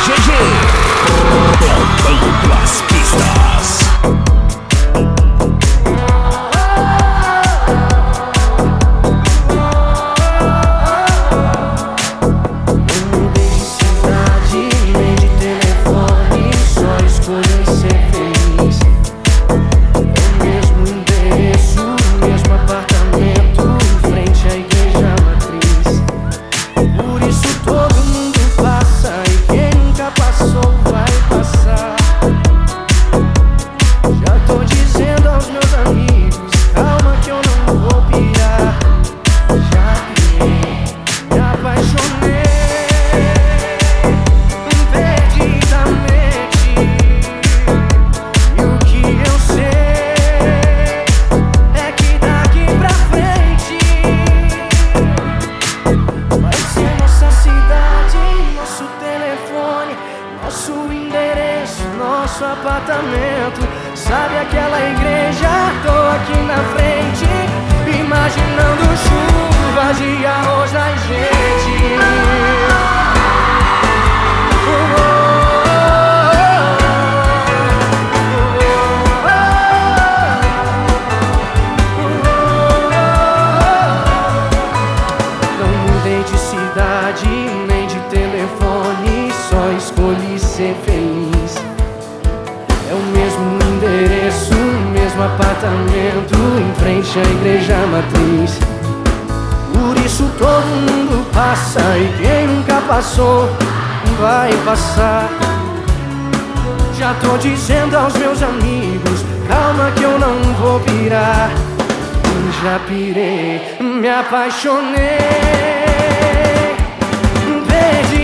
GG, rodando as pistas. Nosso apartamento, sabe aquela igreja? Tô aqui na frente, imaginando chuvas e arroz na gente. Não mudei de cidade, nem de telefone, só escolhi ser feliz. É o mesmo endereço, mesmo apartamento, em frente à igreja matriz. Por isso todo mundo passa, e quem nunca passou vai passar. Já tô dizendo aos meus amigos, calma que eu não vou pirar. Já pirei, me apaixonei, perdi